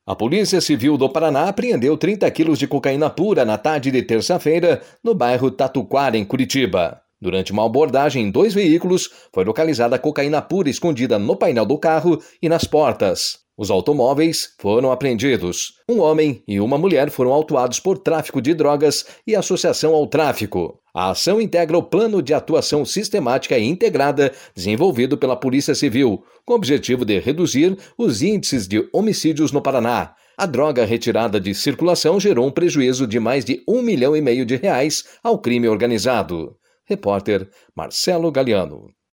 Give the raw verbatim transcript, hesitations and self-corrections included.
A Polícia Civil do Paraná apreendeu trinta quilos de cocaína pura na tarde de terça-feira no bairro Tatuquara, em Curitiba. Durante uma abordagem em dois veículos, foi localizada cocaína pura escondida no painel do carro e nas portas. Os automóveis foram apreendidos. Um homem e uma mulher foram autuados por tráfico de drogas e associação ao tráfico. A ação integra o Plano de Atuação Sistemática e Integrada desenvolvido pela Polícia Civil, com o objetivo de reduzir os índices de homicídios no Paraná. A droga retirada de circulação gerou um prejuízo de mais de um milhão e meio de reais ao crime organizado. Repórter Marcelo Galiano.